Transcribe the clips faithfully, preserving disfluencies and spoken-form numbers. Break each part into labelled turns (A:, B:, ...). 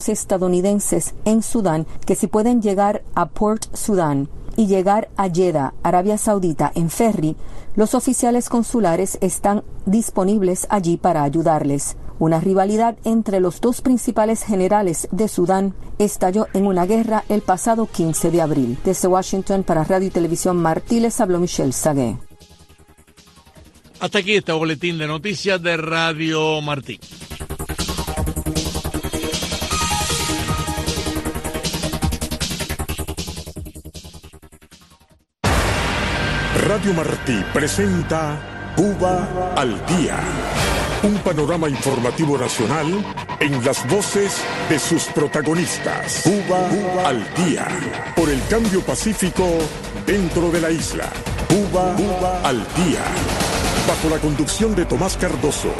A: estadounidenses en Sudán que si pueden llegar a Port Sudán y llegar a Jeddah, Arabia Saudita, en ferry, los oficiales consulares están disponibles allí para ayudarles. Una rivalidad entre los dos principales generales de Sudán estalló en una guerra el pasado quince de abril. Desde Washington para Radio y Televisión Martí les habló Michelle Sagué.
B: Hasta aquí este boletín de noticias de Radio Martí.
C: Radio Martí presenta Cuba al Día, un panorama informativo nacional en las voces de sus protagonistas. Cuba, Cuba al Día, por el cambio pacífico dentro de la isla. Cuba, Cuba al Día, bajo la conducción de Tomás Cardoso.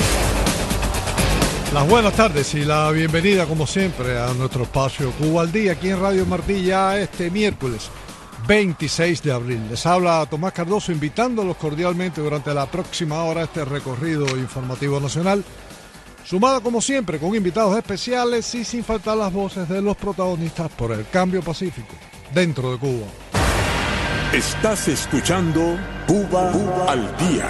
D: Las buenas tardes y la bienvenida como siempre a nuestro espacio Cuba al Día aquí en Radio Martí ya este miércoles veintiséis de abril. Les habla Tomás Cardoso invitándolos cordialmente durante la próxima hora a este recorrido informativo nacional, sumado como siempre con invitados especiales y sin faltar las voces de los protagonistas por el cambio pacífico dentro de Cuba.
C: Estás escuchando Cuba, Cuba al Día.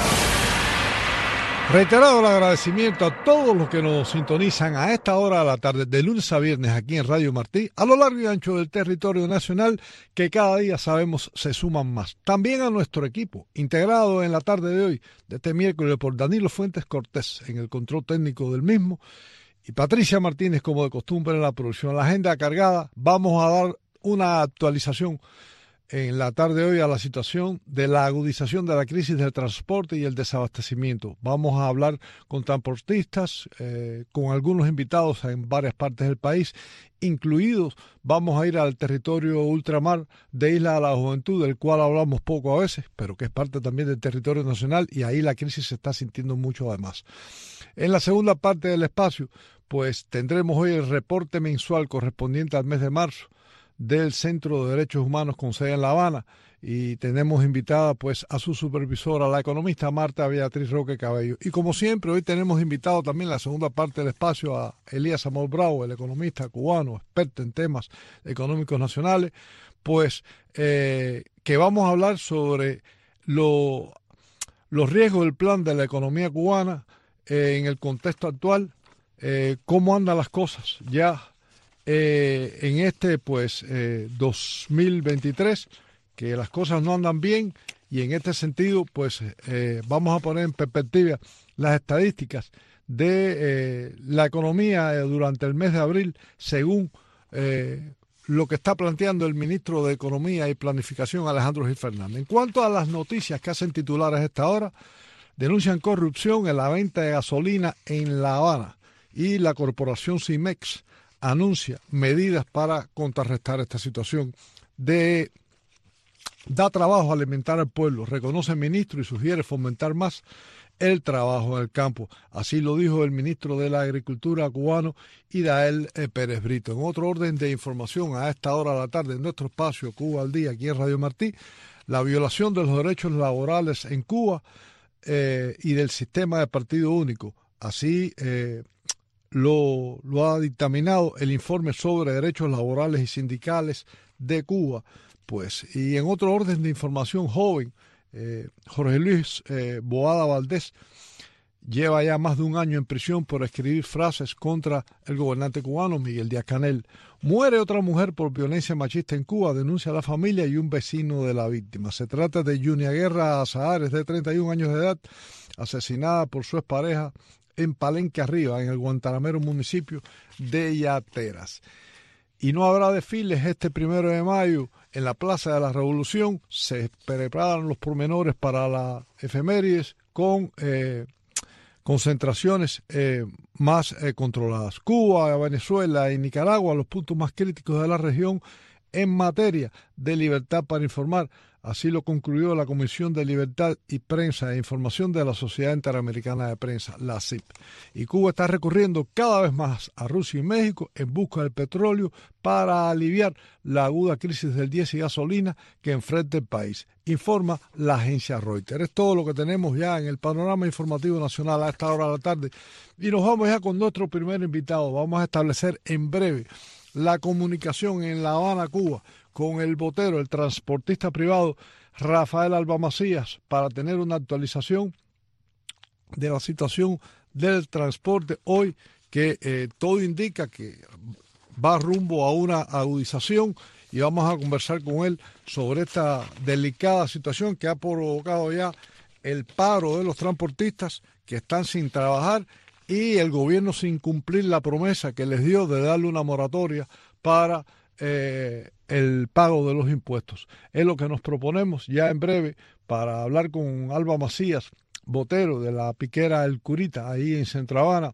D: Reiterado el agradecimiento a todos los que nos sintonizan a esta hora de la tarde, de lunes a viernes aquí en Radio Martí, a lo largo y ancho del territorio nacional, que cada día sabemos se suman más. También a nuestro equipo, integrado en la tarde de hoy, de este miércoles, por Danilo Fuentes Cortés en el control técnico del mismo, y Patricia Martínez como de costumbre en la producción. La agenda cargada, vamos a dar una actualización en la tarde de hoy a la situación de la agudización de la crisis del transporte y el desabastecimiento. Vamos a hablar con transportistas, eh, con algunos invitados en varias partes del país, incluidos vamos a ir al territorio ultramar de Isla de la Juventud, del cual hablamos poco a veces, pero que es parte también del territorio nacional y ahí la crisis se está sintiendo mucho además. En la segunda parte del espacio, pues tendremos hoy el reporte mensual correspondiente al mes de marzo del Centro de Derechos Humanos con sede en La Habana y tenemos invitada pues a su supervisora, la economista Marta Beatriz Roque Cabello. Y como siempre, hoy tenemos invitado también en la segunda parte del espacio a Elías Amor Bravo, el economista cubano, experto en temas económicos nacionales, pues eh, que vamos a hablar sobre lo, los riesgos del plan de la economía cubana eh, en el contexto actual, eh, cómo andan las cosas ya Eh, en este pues eh, dos mil veintitrés, que las cosas no andan bien y en este sentido pues eh, vamos a poner en perspectiva las estadísticas de eh, la economía eh, durante el mes de abril según eh, lo que está planteando el ministro de Economía y Planificación Alejandro Gil Fernández. En cuanto a las noticias que hacen titulares a esta hora, denuncian corrupción en la venta de gasolina en La Habana y la corporación Cimex anuncia medidas para contrarrestar esta situación. De, da trabajo a alimentar al pueblo, reconoce el ministro y sugiere fomentar más el trabajo en el campo. Así lo dijo el ministro de la Agricultura cubano, Idael eh, Pérez Brito. En otro orden de información, a esta hora de la tarde, en nuestro espacio Cuba al Día, aquí en Radio Martí, la violación de los derechos laborales en Cuba eh, y del sistema de partido único. Así eh, Lo, lo ha dictaminado el informe sobre derechos laborales y sindicales de Cuba. Pues, y en otro orden de información, joven, eh, Jorge Luis eh, Boada Valdés lleva ya más de un año en prisión por escribir frases contra el gobernante cubano Miguel Díaz-Canel. Muere otra mujer por violencia machista en Cuba, denuncia a la familia y un vecino de la víctima. Se trata de Yunia Guerra Azahares, de treinta y un años de edad, asesinada por su expareja en Palenque Arriba, en el guantanamero municipio de Yateras. Y no habrá desfiles este primero de mayo en la Plaza de la Revolución. Se preparan los pormenores para las efemérides con eh, concentraciones eh, más eh, controladas. Cuba, Venezuela y Nicaragua, los puntos más críticos de la región en materia de libertad para informar. Así lo concluyó la Comisión de Libertad y Prensa e Información de la Sociedad Interamericana de Prensa, la C I P. Y Cuba está recurriendo cada vez más a Rusia y México en busca del petróleo para aliviar la aguda crisis del diésel y gasolina que enfrenta el país, informa la agencia Reuters. Es todo lo que tenemos ya en el panorama informativo nacional a esta hora de la tarde. Y nos vamos ya con nuestro primer invitado. Vamos a establecer en breve la comunicación en La Habana, Cuba, con el botero, el transportista privado Rafael Alba Macías, para tener una actualización de la situación del transporte hoy, que eh, todo indica que va rumbo a una agudización, y vamos a conversar con él sobre esta delicada situación que ha provocado ya el paro de los transportistas que están sin trabajar y el gobierno sin cumplir la promesa que les dio de darle una moratoria para eh, el pago de los impuestos. Es lo que nos proponemos ya en breve para hablar con Alba Macías, botero de la piquera El Curita, ahí en Centro Habana,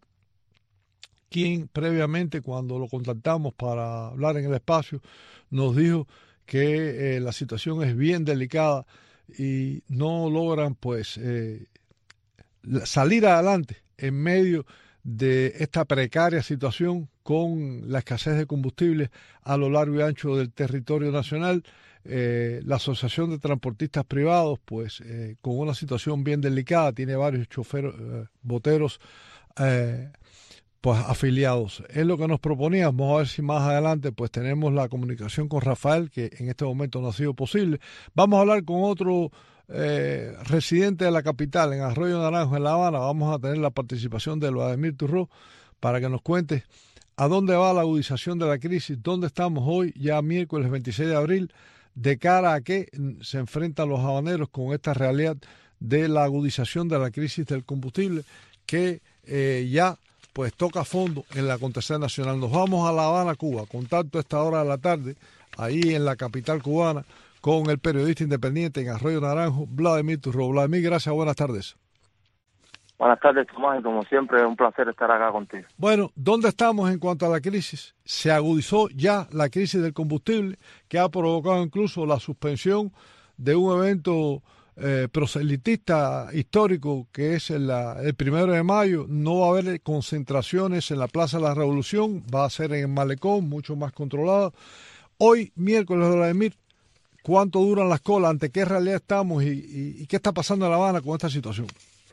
D: quien previamente, cuando lo contactamos para hablar en el espacio, nos dijo que eh, la situación es bien delicada y no logran pues eh, salir adelante en medio de esta precaria situación con la escasez de combustible a lo largo y ancho del territorio nacional. Eh, la Asociación de Transportistas Privados, pues eh, con una situación bien delicada, tiene varios choferos, eh, boteros eh, pues afiliados. Es lo que nos proponíamos. Vamos a ver si más adelante pues tenemos la comunicación con Rafael, que en este momento no ha sido posible. Vamos a hablar con otro Eh, residente de la capital, en Arroyo Naranjo, en La Habana. Vamos a tener la participación de Vladimir Turró para que nos cuente a dónde va la agudización de la crisis, dónde estamos hoy, ya miércoles veintiséis de abril, de cara a qué se enfrentan los habaneros con esta realidad de la agudización de la crisis del combustible que eh, ya pues toca fondo en la acontecer nacional. Nos vamos a La Habana, Cuba, contacto a esta hora de la tarde, ahí en la capital cubana, con el periodista independiente en Arroyo Naranjo, Vladimir Turró. Vladimir, gracias, buenas tardes.
E: Buenas tardes, Tomás, y como siempre, un placer estar acá contigo.
D: Bueno, ¿dónde estamos en cuanto a la crisis? Se agudizó ya la crisis del combustible, que ha provocado incluso la suspensión de un evento eh, proselitista histórico, que es el, el primero de mayo. No va a haber concentraciones en la Plaza de la Revolución, va a ser en el Malecón, mucho más controlado. Hoy, miércoles, Vladimir, ¿cuánto duran las colas? ¿Ante qué realidad estamos? ¿Y, y, y qué está pasando en La Habana con esta situación?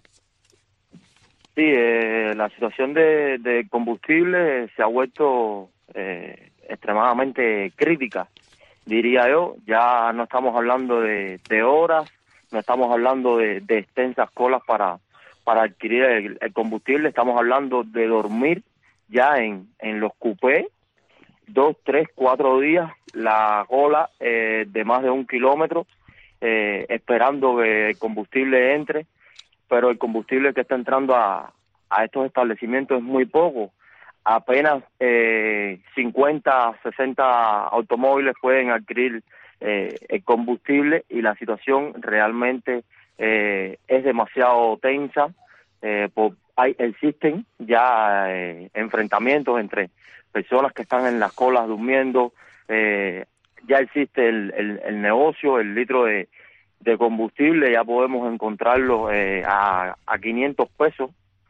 E: Sí, eh, la situación de, de combustible se ha vuelto eh, extremadamente crítica, diría yo. Ya no estamos hablando de, de horas, no estamos hablando de, de extensas colas para, para adquirir el, el combustible. Estamos hablando de dormir ya en, en los cupés, dos, tres, cuatro días, la cola eh, de más de un kilómetro, eh, esperando que el combustible entre, pero el combustible que está entrando a, a estos establecimientos es muy poco. Apenas eh, cincuenta, sesenta automóviles pueden adquirir eh, el combustible, y la situación realmente eh, es demasiado tensa. Eh, por, hay, existen ya eh, enfrentamientos entre personas que están en las colas durmiendo. Eh, ya existe el, el, el negocio, el litro de, de combustible, ya podemos encontrarlo eh, a, a quinientos pesos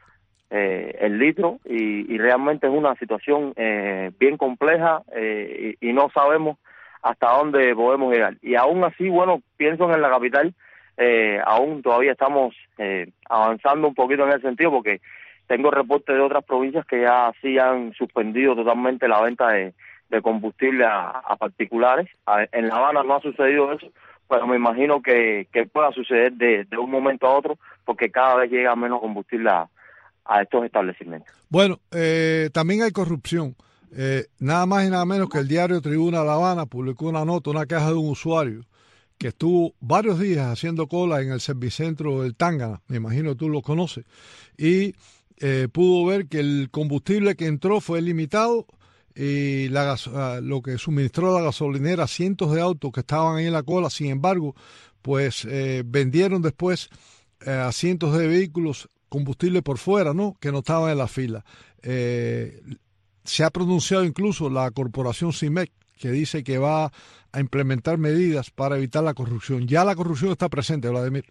E: eh, el litro, y, y realmente es una situación eh, bien compleja, eh, y, y no sabemos hasta dónde podemos llegar. Y aún así, bueno, pienso que en la capital eh, aún todavía estamos eh, avanzando un poquito en ese sentido, porque tengo reportes de otras provincias que ya sí han suspendido totalmente la venta de, de combustible a, a particulares. A, en La Habana no ha sucedido eso, pero me imagino que, que pueda suceder de, de un momento a otro, porque cada vez llega menos combustible a, a estos establecimientos.
D: Bueno, eh, también hay corrupción. Eh, nada más y nada menos que el diario Tribuna de La Habana publicó una nota, una queja de un usuario que estuvo varios días haciendo cola en el servicentro del Tángana, me imagino tú lo conoces, y eh, pudo ver que el combustible que entró fue limitado, y la gas, lo que suministró la gasolinera, cientos de autos que estaban ahí en la cola. Sin embargo, pues eh, vendieron después eh, a cientos de vehículos combustible por fuera, ¿no?, que no estaban en la fila. Eh, se ha pronunciado incluso la corporación CIMEC, que dice que va a implementar medidas para evitar la corrupción. Ya la corrupción está presente, Vladimir.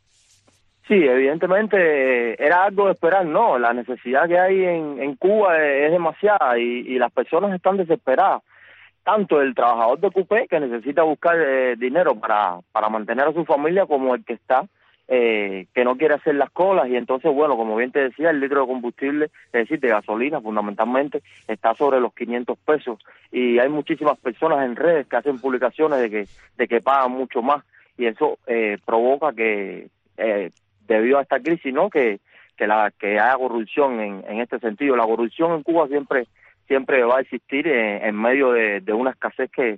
E: Sí, evidentemente era algo de esperar, ¿no? La necesidad que hay en, en Cuba es, es demasiada y, y las personas están desesperadas. Tanto el trabajador de Cupé, que necesita buscar eh, dinero para, para mantener a su familia, como el que está, eh, que no quiere hacer las colas. Y entonces, bueno, como bien te decía, el litro de combustible, es decir, de gasolina fundamentalmente, está sobre los quinientos pesos. Y hay muchísimas personas en redes que hacen publicaciones de que, de que pagan mucho más. Y eso eh, provoca que... Eh, debido a esta crisis, ¿no? Que que la que haya corrupción en, en este sentido. La corrupción en Cuba siempre siempre va a existir en, en medio de, de una escasez que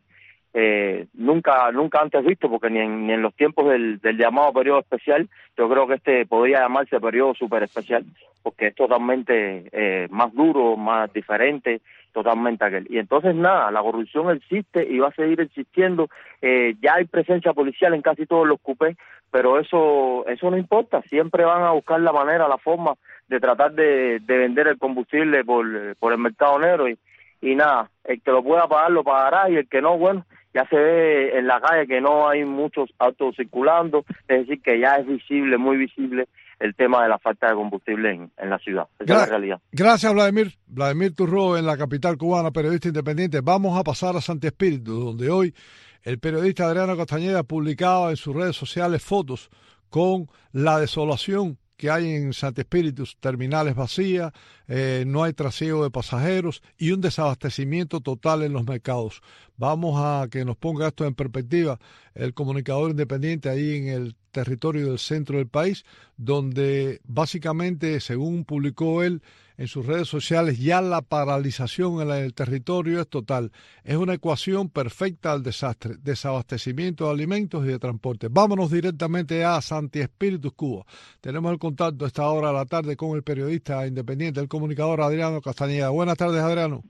E: eh, nunca nunca antes visto, porque ni en, ni en los tiempos del, del llamado periodo especial, yo creo que este podría llamarse periodo super especial, porque es totalmente eh, más duro, más diferente, totalmente aquel. Y entonces nada, la corrupción existe y va a seguir existiendo. Eh, ya hay presencia policial en casi todos los cupés, pero eso eso no importa, siempre van a buscar la manera, la forma de tratar de, de vender el combustible por, por el mercado negro y, y nada, el que lo pueda pagar lo pagará y el que no, bueno, ya se ve en la calle que no hay muchos autos circulando, es decir, que ya es visible, muy visible el tema de la falta de combustible en, en la ciudad. Esa Gra- es la realidad.
D: Gracias, Vladimir. Vladimir Turro, en la capital cubana, periodista independiente. Vamos a pasar a Santi Espíritu, donde hoy el periodista Adriano Castañeda publicaba en sus redes sociales fotos con la desolación que hay en Santi Espíritu, terminales vacías, eh, no hay trasiego de pasajeros y un desabastecimiento total en los mercados. Vamos a que nos ponga esto en perspectiva el comunicador independiente ahí en el territorio del centro del país, donde básicamente, según publicó él en sus redes sociales, ya la paralización en el territorio es total. Es una ecuación perfecta al desastre, desabastecimiento de alimentos y de transporte. Vámonos directamente a Santi Espíritu, Cuba. Tenemos el contacto a esta hora de la tarde con el periodista independiente, el comunicador Adriano Castañeda. Buenas tardes, Adriano.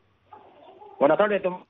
F: Buenas tardes, Tom.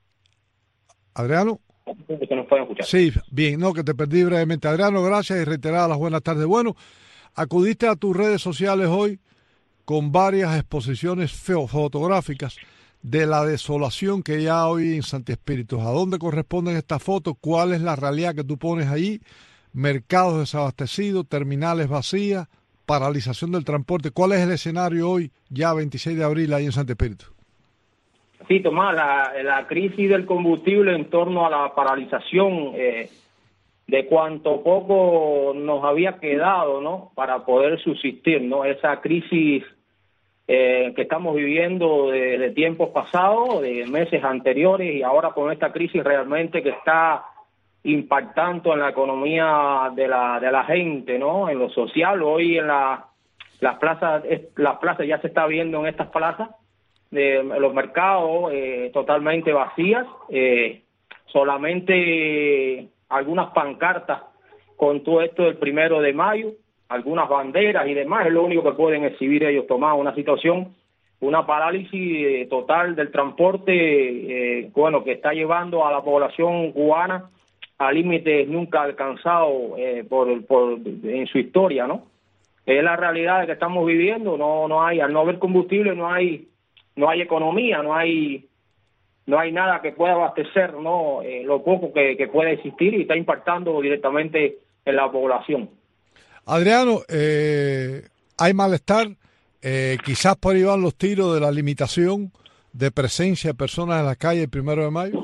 D: Adriano.
F: Que nos pueden escuchar.
D: Sí, bien, no, que te perdí brevemente. Adriano, gracias y reiteradas las buenas tardes. Bueno, acudiste a tus redes sociales hoy con varias exposiciones fotográficas de la desolación que ya hoy en Santi Espíritu. ¿A dónde corresponden estas fotos? ¿Cuál es la realidad que tú pones allí? Mercados desabastecidos, terminales vacías, paralización del transporte. ¿Cuál es el escenario hoy, ya veintiséis de abril, ahí en Santi Espíritu?
F: Sí, Tomás, la, la crisis del combustible en torno a la paralización eh, de cuanto poco nos había quedado, ¿no?, para poder subsistir, ¿no? Esa crisis eh, que estamos viviendo de, de tiempos pasados, de meses anteriores, y ahora con esta crisis realmente que está impactando en la economía de la de la gente, ¿no?, en lo social. Hoy en la, las plazas, las plazas ya se está viendo en estas plazas de los mercados eh, totalmente vacías, eh, solamente algunas pancartas con todo esto del primero de mayo, algunas banderas y demás, es lo único que pueden exhibir ellos. Tomar una situación, una parálisis eh, total del transporte, eh, bueno, que está llevando a la población cubana a límites nunca alcanzados eh, por, por en su historia, ¿no? Es la realidad que estamos viviendo. No no hay, al no haber combustible, no hay no hay economía, no hay no hay nada que pueda abastecer, no eh, lo poco que, que puede existir, y está impactando directamente en la población.
D: Adriano, eh, hay malestar, eh, quizás por ahí van los tiros de la limitación de presencia de personas en la calle el primero de mayo.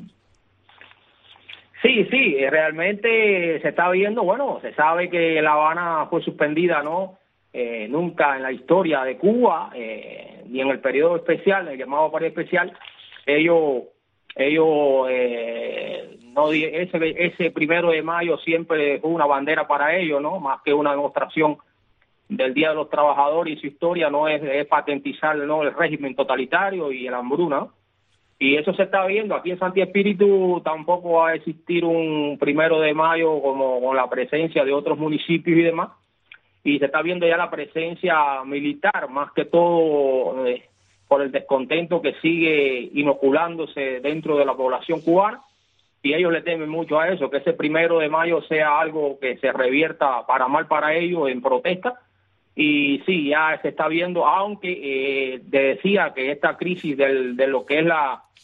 F: Sí, sí, realmente se está viendo. Bueno, se sabe que La Habana fue suspendida, ¿no? Eh, nunca en la historia de Cuba, eh, ni en el periodo especial, el llamado periodo especial, ellos, ellos, eh, no ese, ese primero de mayo siempre fue una bandera para ellos, ¿no? Más que una demostración del Día de los Trabajadores, y su historia no es, es patentizar, ¿no?, el régimen totalitario y la hambruna, ¿no? Y eso se está viendo. Aquí en Santi Espíritu tampoco va a existir un primero de mayo como con la presencia de otros municipios y demás. Y se está viendo ya la presencia militar, más que todo eh, por el descontento que sigue inoculándose dentro de la población cubana. Y ellos le temen mucho a eso, que ese primero de mayo sea algo que se revierta para mal para ellos en protesta. Y sí, ya se está viendo, aunque eh, decía que esta crisis del, de lo que es la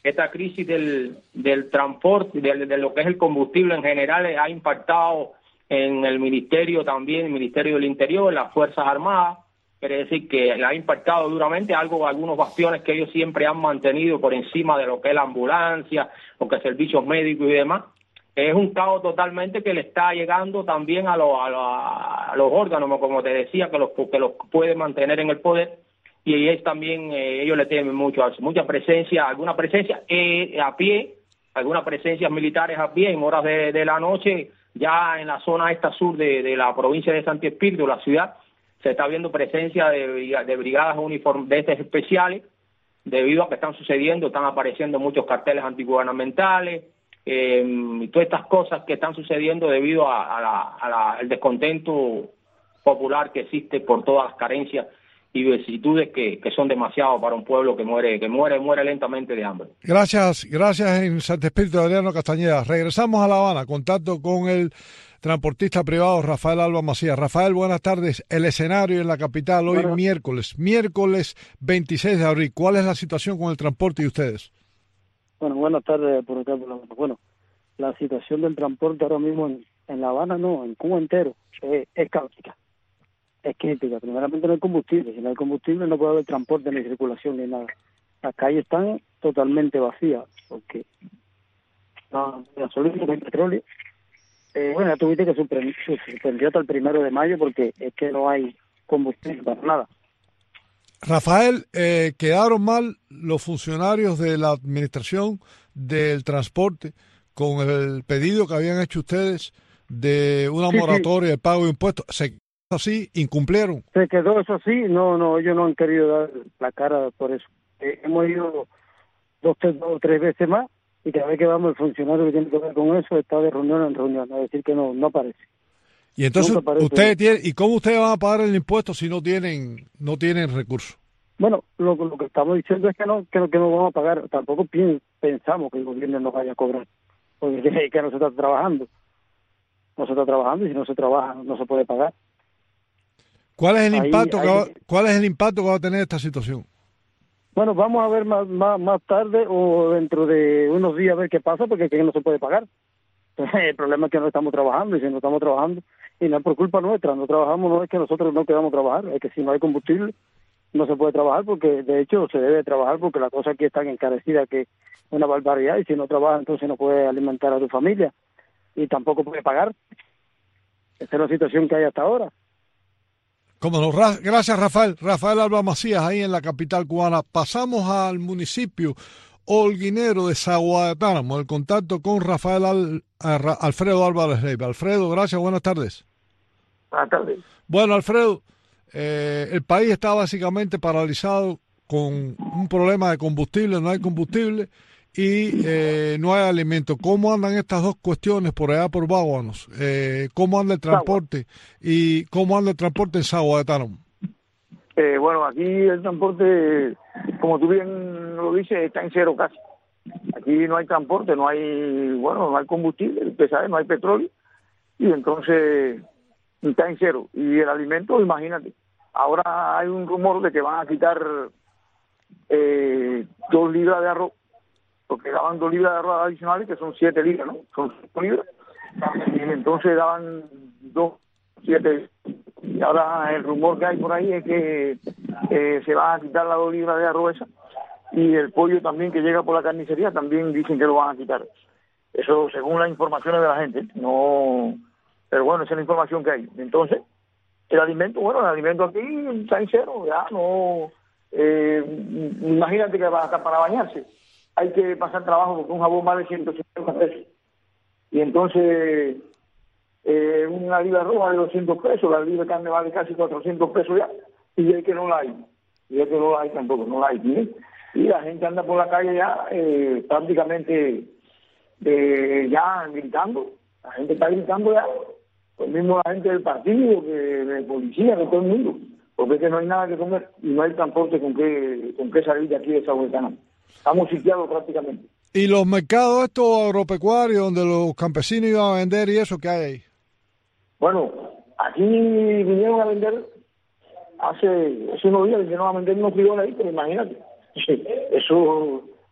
F: esta crisis del, del transporte, de, de lo que es el combustible en general, ha impactado en el Ministerio también, el Ministerio del Interior, las Fuerzas Armadas. Quiere decir que le ha impactado duramente algo, algunos bastiones que ellos siempre han mantenido por encima de lo que es la ambulancia, lo que es servicios médicos y demás. Es un caos totalmente que le está llegando también a, lo, a, lo, a los órganos, como te decía, que los, que los puede mantener en el poder, y es también, eh, ellos le temen mucho, mucha presencia, alguna presencia eh, a pie, algunas presencias militares a pie en horas de, de la noche, ya en la zona esta sur de, de la provincia de Santo Espíritu, la ciudad, se está viendo presencia de, de brigadas uniform, de estas especiales, debido a que están sucediendo, están apareciendo muchos carteles antigubernamentales, Eh, y todas estas cosas que están sucediendo debido a, a la, a la, al descontento popular que existe por todas las carencias y vicisitudes que, que son demasiado para un pueblo que muere que muere muere lentamente de hambre.
D: Gracias, gracias en Santo Espíritu, Adriano Castañeda. Regresamos a La Habana, contacto con el transportista privado Rafael Alba Macías. Rafael, buenas tardes. El escenario en la capital hoy bueno. miércoles, miércoles veintiséis de abril. ¿Cuál es la situación con el transporte y ustedes?
G: Bueno, buenas tardes por acá. Bueno, la situación del transporte ahora mismo en, en La Habana, no, en Cuba entero, es, es caótica, es crítica. Primeramente no hay combustible, si no hay combustible no puede haber transporte ni circulación ni nada. Las calles están totalmente vacías, porque no hay gasolina, no hay petróleo. Eh, bueno, ya tuviste que suspendió, suspendió hasta el primero de mayo porque es que no hay combustible para nada.
D: Rafael, eh, quedaron mal los funcionarios de la administración del transporte con el pedido que habían hecho ustedes de una
G: sí,
D: moratoria
G: sí.
D: del pago de impuestos. ¿Se quedó así? ¿Incumplieron?
G: Se quedó eso así. No, no, ellos no han querido dar la cara por eso. Eh, hemos ido dos, tres, dos, tres veces más y cada vez que vamos el funcionario que tiene que ver con eso está de reunión en reunión, a decir que no, no aparece.
D: Y entonces, ustedes tienen, ¿y cómo ustedes van a pagar el impuesto si no tienen no tienen recursos?
G: Bueno, lo, lo que estamos diciendo es que no que no, que no vamos a pagar. Tampoco pensamos que el gobierno nos vaya a cobrar, porque es que no se está trabajando. No se está trabajando y si no se trabaja no se puede pagar.
D: ¿Cuál es el
G: ahí,
D: impacto
G: ahí,
D: que va, cuál es el impacto que va a tener esta situación?
G: Bueno, vamos a ver más más, más tarde o dentro de unos días a ver qué pasa, porque es que no se puede pagar. El problema es que no estamos trabajando, y si no estamos trabajando, y no es por culpa nuestra, no trabajamos, no es que nosotros no queramos trabajar, es que si no hay combustible no se puede trabajar, porque de hecho se debe trabajar porque la cosa aquí es tan encarecida que es una barbaridad, y si no trabaja entonces no puede alimentar a tu familia y tampoco puede pagar. Esa es la situación que hay hasta ahora.
D: Cómo no, Ra- gracias Rafael, Rafael Alba Macías ahí en la capital cubana. Pasamos al municipio holguinero de Zaguatánamo, el contacto con Rafael Al, Al, Alfredo Álvarez Leiva. Alfredo, gracias, buenas tardes.
H: Buenas tardes.
D: Bueno, Alfredo, eh, el país está básicamente paralizado con un problema de combustible, no hay combustible y eh, no hay alimento. ¿Cómo andan estas dos cuestiones por allá por Báguanos? Eh, ¿Cómo anda el transporte y cómo anda el transporte en Zaguatánamo?
H: Eh, bueno, aquí el transporte, como tú bien lo dices, está en cero casi. Aquí no hay transporte, no hay, bueno, no hay combustible, usted sabe, no hay petróleo, y entonces está en cero. Y el alimento, imagínate, ahora hay un rumor de que van a quitar eh, dos libras de arroz, porque daban dos libras de arroz adicionales, que son siete libras, ¿no? Son cinco libras, y entonces daban dos, siete. Y ahora el rumor que hay por ahí es que eh, se van a quitar las dos libras de arroz esa, y el pollo también que llega por la carnicería también dicen que lo van a quitar. Eso según las informaciones de la gente, no, pero bueno, esa es la información que hay. Entonces, el alimento, bueno, el alimento aquí está en cero, ya no, eh, imagínate que va hasta para bañarse hay que pasar trabajo porque un jabón vale ciento cincuenta pesos. Y entonces, eh, una libra de arroz vale doscientos pesos, la libra de carne vale casi cuatrocientos pesos ya, y es que no la hay. Y es que no la hay tampoco, no la hay. ¿Sí? Y la gente anda por la calle ya eh, prácticamente eh, ya gritando. La gente está gritando ya. Pues mismo la gente del partido, que de policía, de todo el mundo. Porque es que no hay nada que comer y no hay transporte con qué, con qué salir de aquí de Zaguatánamo. Estamos sitiados prácticamente.
D: ¿Y los mercados estos agropecuarios donde los campesinos iban a vender y eso qué hay ahí?
H: Bueno, aquí vinieron a vender hace, hace unos días, vinieron a vender unos frijoles ahí, pero imagínate, eso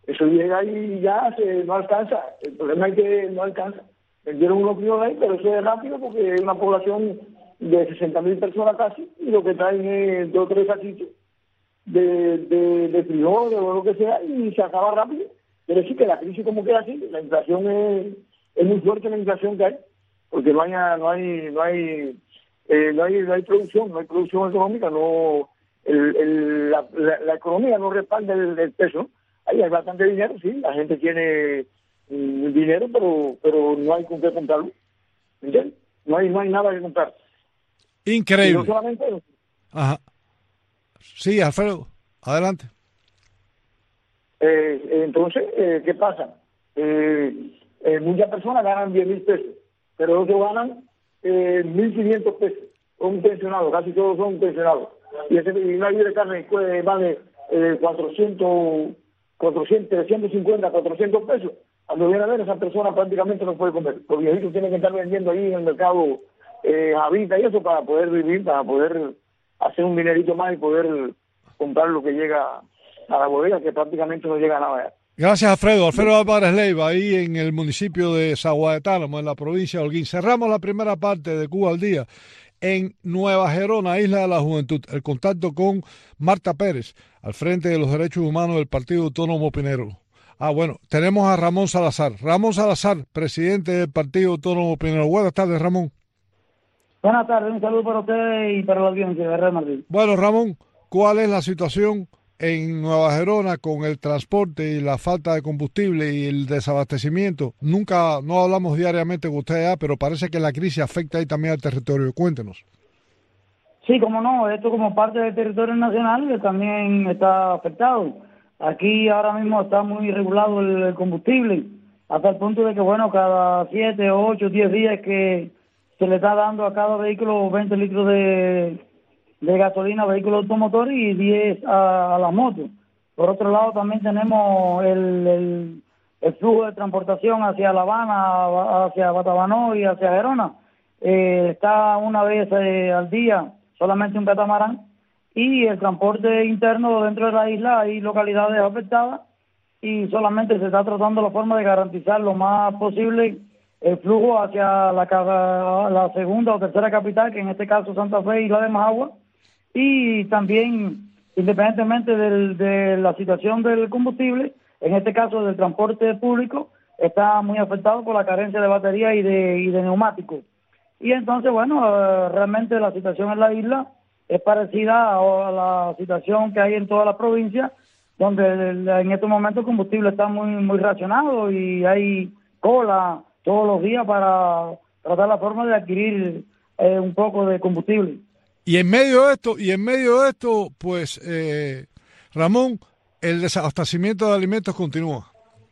H: Eso llega y ya se, no alcanza. El problema es que no alcanza. Vendieron unos kilos ahí, pero eso es rápido porque es una población de sesenta mil personas casi, y lo que traen es dos o tres saquitos de, de, de frijoles o lo que sea, y se acaba rápido. Pero sí que la crisis como queda así, la inflación es, es muy fuerte, la inflación que hay, porque no hay no hay no hay eh, no hay no hay producción, no hay producción económica, no el, el, la, la, la economía no respalda el, el peso. Ahí hay bastante dinero, sí, la gente tiene mm, dinero, pero pero no hay con qué comprarlo, ¿entiendes? No hay no hay nada que comprar.
D: Increíble.
H: Y no solamente eso.
D: Ajá. Sí, Alfredo, adelante.
H: Eh, entonces, eh, ¿qué pasa? Eh, eh, muchas personas ganan diez mil pesos, pero otros ganan eh, mil quinientos pesos. Un pensionado, casi todos son pensionados. Y, ese, y una libra de carne puede, vale eh, cuatrocientos, cuatrocientos, trescientos cincuenta, cuatrocientos pesos. Cuando viene a ver, esa persona prácticamente no puede comer. Los viejitos tienen que estar vendiendo ahí en el mercado eh, Javita y eso para poder vivir, para poder hacer un dinerito más y poder comprar lo que llega a la bodega, que prácticamente no llega a nada.
D: Gracias, Alfredo. Alfredo Álvarez Leiva, ahí en el municipio de Sagua de Tálamo, en la provincia de Holguín. Cerramos la primera parte de Cuba al Día en Nueva Gerona, Isla de la Juventud. El contacto con Marta Pérez, al frente de los derechos humanos del Partido Autónomo Pinero. Ah, bueno, tenemos a Ramón Salazar. Ramón Salazar, presidente del Partido Autónomo Pinero. Buenas tardes, Ramón.
I: Buenas tardes, un saludo para usted y para la audiencia de Real Madrid.
D: Bueno, Ramón, ¿cuál es la situación en Nueva Gerona con el transporte y la falta de combustible y el desabastecimiento? Nunca, no hablamos diariamente con usted allá, pero parece que la crisis afecta ahí también al territorio. Cuéntenos.
I: Sí, como no, esto como parte del territorio nacional que también está afectado. Aquí ahora mismo está muy regulado el combustible, hasta el punto de que, bueno, cada siete, ocho, diez días que se le está dando a cada vehículo veinte litros de, de gasolina a vehículo automotor y diez a, a la moto. Por otro lado, también tenemos el, el, el flujo de transportación hacia La Habana, hacia Batabanó y hacia Gerona. Eh, está una vez eh, al día solamente un catamarán, y el transporte interno dentro de la isla hay localidades afectadas y solamente se está tratando la forma de garantizar lo más posible el flujo hacia la, la segunda o tercera capital, que en este caso Santa Fe y la de Majagua, y también, independientemente del, de la situación del combustible, en este caso del transporte público, está muy afectado por la carencia de batería y de, y de neumáticos. Y entonces, bueno, eh, realmente la situación en la isla es parecida a la situación que hay en toda la provincia, donde en estos momentos el combustible está muy muy racionado y hay cola todos los días para tratar la forma de adquirir eh, un poco de combustible.
D: Y en medio de esto, y en medio de esto, pues, eh, Ramón, el desabastecimiento de alimentos continúa.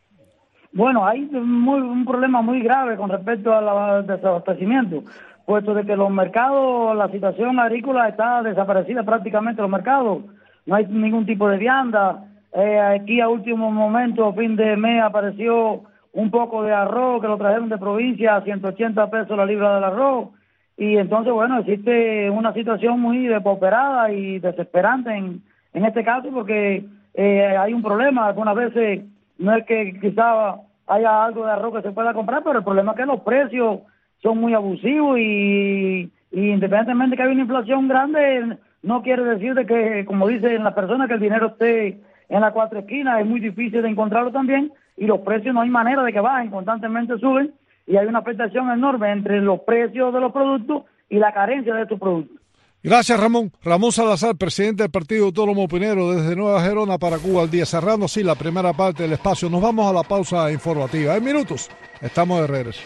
I: Bueno, hay muy, un problema muy grave con respecto al desabastecimiento, puesto de que los mercados, la situación agrícola está desaparecida prácticamente los mercados, no hay ningún tipo de vianda, eh, aquí a último momento, a fin de mes, apareció un poco de arroz que lo trajeron de provincia a ciento ochenta pesos la libra del arroz, y entonces, bueno, existe una situación muy depauperada y desesperante en, en este caso, porque eh, hay un problema, algunas veces no es que quizá haya algo de arroz que se pueda comprar, pero el problema es que los precios son muy abusivos y, y independientemente que hay una inflación grande, no quiere decir de que, como dicen las personas, que el dinero esté en las cuatro esquinas, es muy difícil de encontrarlo también, y los precios no hay manera de que bajen, constantemente suben, y hay una afectación enorme entre los precios de los productos y la carencia de estos productos.
D: Gracias, Ramón. Ramón Salazar, presidente del Partido Autónomo Pinero, desde Nueva Gerona para Cuba al Día. Cerrando así la primera parte del espacio. Nos vamos a la pausa informativa. En minutos estamos de regreso.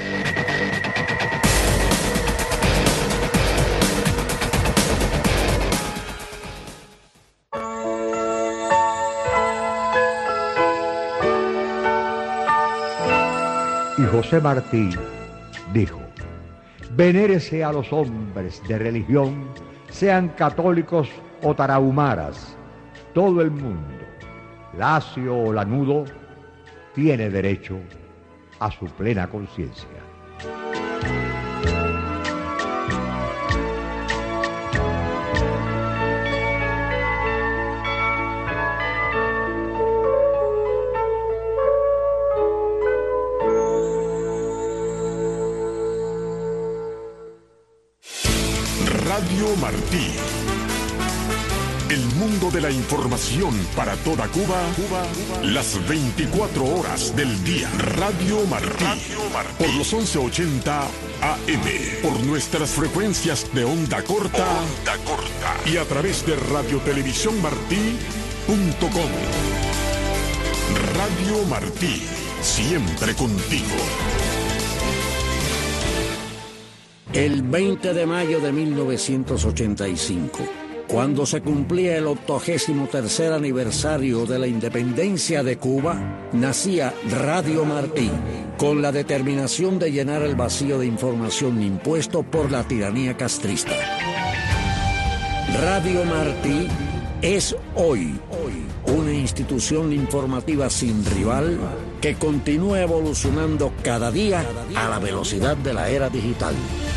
J: Y José Martí dijo: venérese a los hombres de religión, sean católicos o tarahumaras. Todo el mundo, lacio o lanudo, tiene derecho a su plena conciencia.
C: Martí. El mundo de la información para toda Cuba, Cuba, las veinticuatro horas del día. Radio Martí, Radio Martí. Por los once ochenta A M, por nuestras frecuencias de onda corta, onda corta y a través de radiotelevisiónmartí punto com. Radio Martí, siempre contigo.
K: El veinte de mayo de mil novecientos ochenta y cinco, cuando se cumplía el octogésimo tercer aniversario de la independencia de Cuba, nacía Radio Martí, con la determinación de llenar el vacío de información impuesto por la tiranía castrista. Radio Martí es hoy, hoy una institución informativa sin rival que continúa evolucionando cada día a la velocidad de la era digital.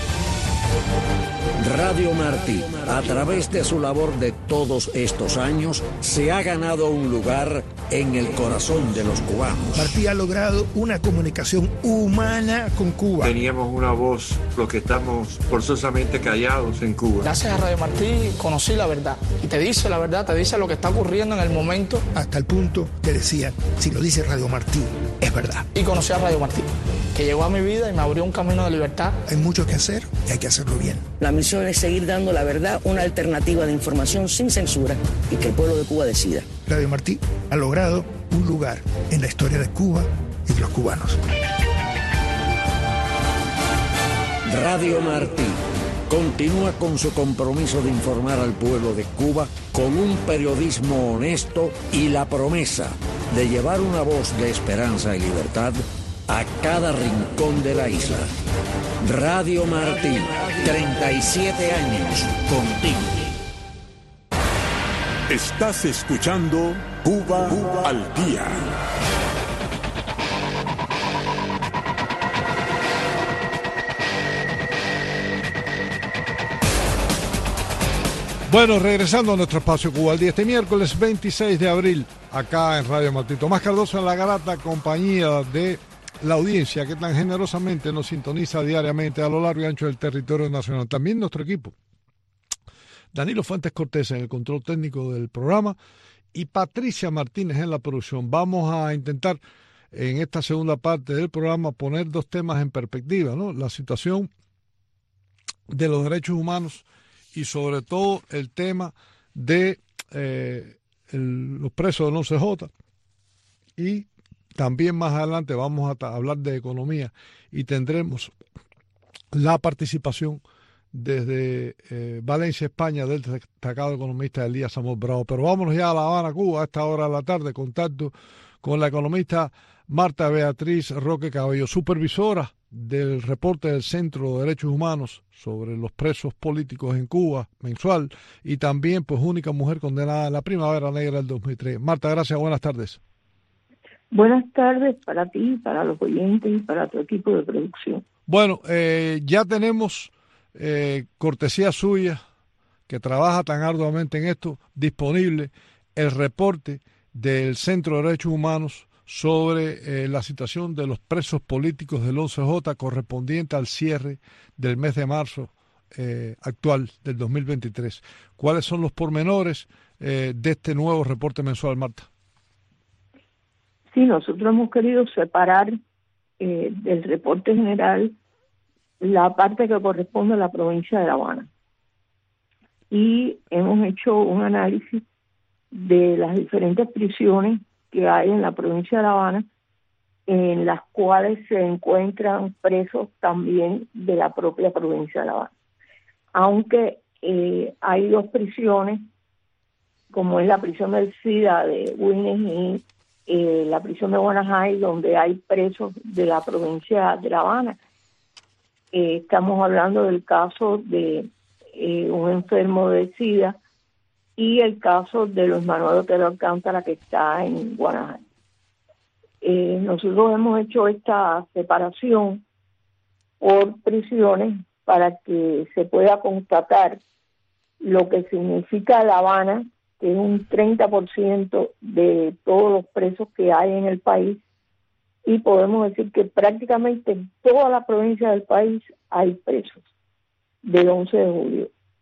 K: Radio Martí, a través de su labor de todos estos años, se ha ganado un lugar en el corazón de los cubanos.
L: Martí ha logrado una comunicación humana con Cuba.
M: Teníamos una voz, los que estamos forzosamente callados en Cuba.
N: Gracias a Radio Martí conocí la verdad. Y te dice la verdad, te dice lo que está ocurriendo en el momento.
L: Hasta el punto que decían, si lo dice Radio Martí, es verdad.
N: Y conocí a Radio Martí, que llegó a mi vida y me abrió un camino de libertad.
L: Hay mucho que hacer y hay que hacerlo bien.
O: La misión es seguir dando la verdad, una alternativa de información sin censura y que el pueblo de Cuba decida.
L: Radio Martí ha logrado un lugar en la historia de Cuba y de los cubanos.
K: Radio Martí continúa con su compromiso de informar al pueblo de Cuba con un periodismo honesto y la promesa de llevar una voz de esperanza y libertad a cada rincón de la isla. Radio Martí, treinta y siete años contigo.
C: Estás escuchando Cuba, Cuba al Día.
D: Bueno, regresando a nuestro espacio Cuba al Día, este miércoles veintiséis de abril, acá en Radio Martí. Tomás Cardoso en la grata compañía de la audiencia que tan generosamente nos sintoniza diariamente a lo largo y ancho del territorio nacional. También nuestro equipo. Danilo Fuentes Cortés en el control técnico del programa y Patricia Martínez en la producción. Vamos a intentar en esta segunda parte del programa poner dos temas en perspectiva, ¿no? La situación de los derechos humanos y sobre todo el tema de eh, el, los presos del once J. Y también más adelante vamos a hablar de economía y tendremos la participación desde eh, Valencia, España, del destacado economista Elías Amor Bravo. Pero vámonos ya a La Habana, Cuba, a esta hora de la tarde, contacto con la economista Marta Beatriz Roque Cabello, supervisora del reporte del Centro de Derechos Humanos sobre los presos políticos en Cuba, mensual, y también pues única mujer condenada en la Primavera Negra del dos mil tres. Marta, gracias, buenas tardes.
P: Buenas tardes para ti, para los oyentes y para tu equipo de producción.
D: Bueno, eh, ya tenemos eh, cortesía suya, que trabaja tan arduamente en esto, disponible el reporte del Centro de Derechos Humanos sobre eh, la situación de los presos políticos del once J correspondiente al cierre del mes de marzo eh, actual del dos mil veintitrés. ¿Cuáles son los pormenores eh, de este nuevo reporte mensual, Marta?
P: Sí, nosotros hemos querido separar eh, del reporte general la parte que corresponde a la provincia de La Habana. Y hemos hecho un análisis de las diferentes prisiones que hay en la provincia de La Habana, en las cuales se encuentran presos también de la propia provincia de La Habana. Aunque eh, hay dos prisiones, como es la prisión del SIDA de Winnes y eh, la prisión de Guanajay, donde hay presos de la provincia de La Habana. Eh, estamos hablando del caso de eh, un enfermo de SIDA y el caso de los Manuel Otero Alcántara, que está en Guanajay. Eh, nosotros hemos hecho esta separación por prisiones para que se pueda constatar lo que significa La Habana, que es un treinta por ciento de todos los presos que hay en el país, y podemos decir que prácticamente en toda la provincia del país hay presos del once de julio.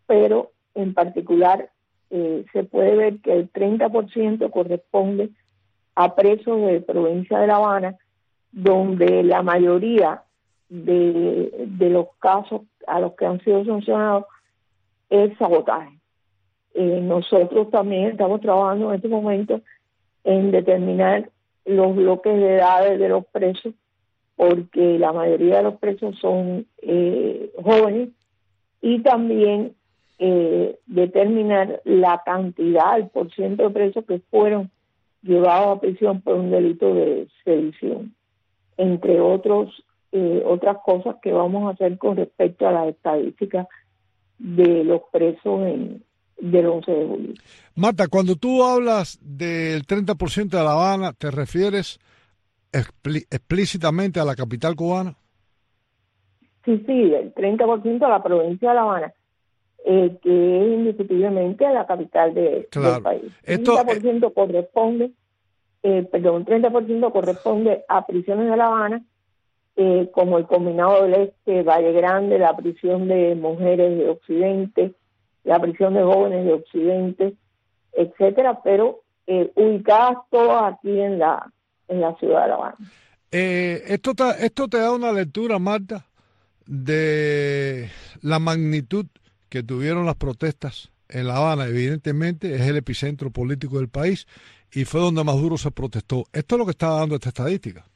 P: pero en particular eh, se puede ver que el treinta por ciento corresponde a presos de provincia de La Habana, donde la mayoría de, de los casos a los que han sido sancionados es sabotaje. Eh, nosotros también estamos trabajando en este momento en determinar los bloques de edades de los presos, porque la mayoría de los presos son eh, jóvenes, y también eh, determinar la cantidad, el porcentaje de presos que fueron llevados a prisión por un delito de sedición, entre otros eh, otras cosas que vamos a hacer con respecto a las estadísticas de los presos en, del once de julio.
D: Marta, cuando tú hablas del treinta por ciento de La Habana, ¿te refieres explí- explícitamente a la capital cubana?
P: Sí, sí, el treinta por ciento a la provincia de La Habana, eh, que es indiscutiblemente la capital de,
D: claro.
P: del país.
D: Esto,
P: treinta por ciento corresponde, eh, perdón, treinta por ciento corresponde a prisiones de La Habana, eh, como el Combinado del Este, Valle Grande, la prisión de mujeres de Occidente, la prisión de jóvenes de Occidente, etcétera, pero eh, ubicadas todas aquí en la en la ciudad de La Habana.
D: Eh, esto, te, esto te da una lectura, Marta, de la magnitud que tuvieron las protestas en La Habana. Evidentemente es el epicentro político del país y fue donde más duro se protestó. Esto es lo que está dando esta estadística.